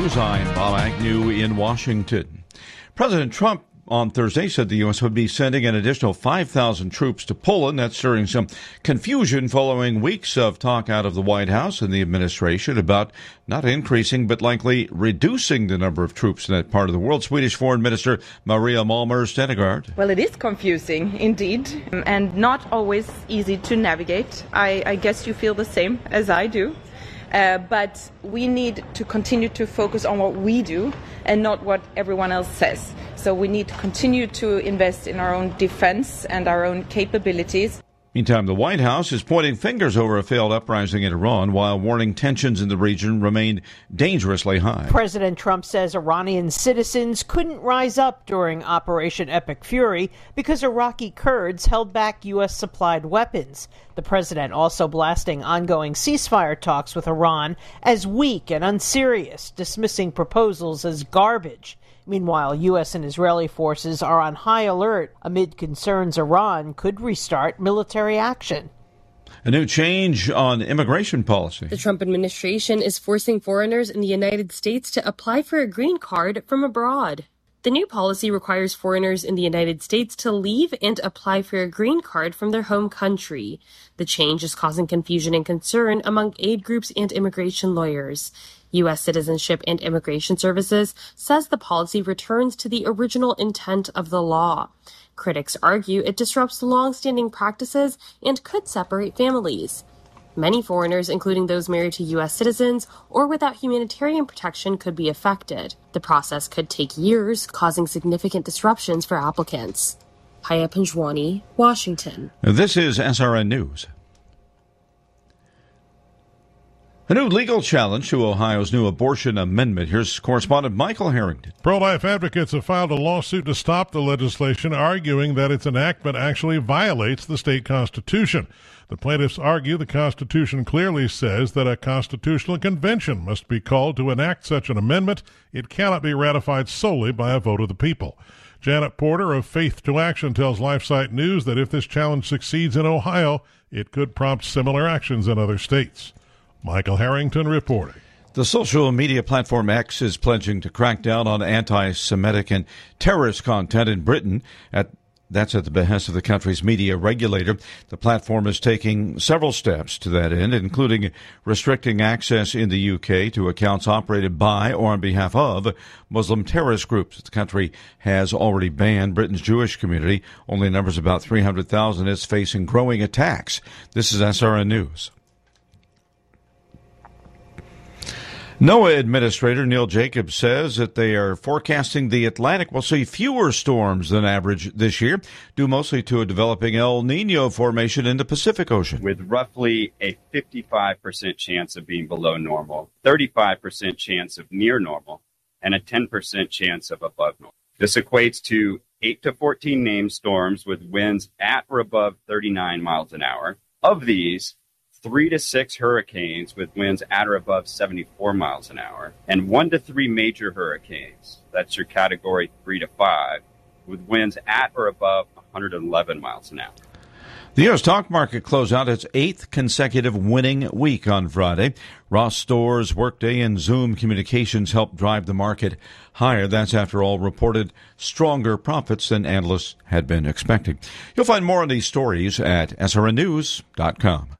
News. I'm Bob Agnew in Washington. President Trump on Thursday said the U.S. would be sending an additional 5,000 troops to Poland. That's during some confusion following weeks of talk out of the White House and the administration about not increasing but likely reducing the number of troops in that part of the world. Swedish Foreign Minister Maria Malmer Stenergard. Well, it is confusing indeed, and not always easy to navigate. I guess you feel the same as I do. But we need to continue to focus on what we do and not what everyone else says. So we need to continue to invest in our own defense and our own capabilities. Meantime, the White House is pointing fingers over a failed uprising in Iran while warning tensions in the region remain dangerously high. President Trump says Iranian citizens couldn't rise up during Operation Epic Fury because Iraqi Kurds held back U.S.-supplied weapons. The president also blasting ongoing ceasefire talks with Iran as weak and unserious, dismissing proposals as garbage. Meanwhile, U.S. and Israeli forces are on high alert amid concerns Iran could restart military action. A new change on immigration policy. The Trump administration is forcing foreigners in the United States to apply for a green card from abroad. The new policy requires foreigners in the United States to leave and apply for a green card from their home country. The change is causing confusion and concern among aid groups and immigration lawyers. U.S. Citizenship and Immigration Services says the policy returns to the original intent of the law. Critics argue it disrupts long-standing practices and could separate families. Many foreigners, including those married to U.S. citizens or without humanitarian protection, could be affected. The process could take years, causing significant disruptions for applicants. Haya Panjwani, Washington. This is SRN News. A new legal challenge to Ohio's new abortion amendment. Here's correspondent Michael Harrington. Pro-life advocates have filed a lawsuit to stop the legislation, arguing that its enactment actually violates the state constitution. The plaintiffs argue the Constitution clearly says that a constitutional convention must be called to enact such an amendment. It cannot be ratified solely by a vote of the people. Janet Porter of Faith to Action tells LifeSite News that if this challenge succeeds in Ohio, it could prompt similar actions in other states. Michael Harrington reporting. The social media platform X is pledging to crack down on anti-Semitic and terrorist content in Britain. That's at the behest of the country's media regulator. The platform is taking several steps to that end, including restricting access in the UK to accounts operated by or on behalf of Muslim terrorist groups. The country has already banned Britain's Jewish community. Only numbers about 300,000 is facing growing attacks. This is SRN News. NOAA Administrator Neil Jacobs says that they are forecasting the Atlantic will see fewer storms than average this year, due mostly to a developing El Nino formation in the Pacific Ocean. With roughly a 55% chance of being below normal, 35% chance of near normal, and a 10% chance of above normal. This equates to 8 to 14 named storms with winds at or above 39 miles an hour. Of these, 3 to 6 hurricanes with winds at or above 74 miles an hour, and 1 to 3 major hurricanes. That's your category 3 to 5, with winds at or above 111 miles an hour. The U.S. stock market closed out its 8th consecutive winning week on Friday. Ross Stores, Workday, and Zoom Communications helped drive the market higher. That's, after all, reported stronger profits than analysts had been expecting. You'll find more on these stories at srnnews.com.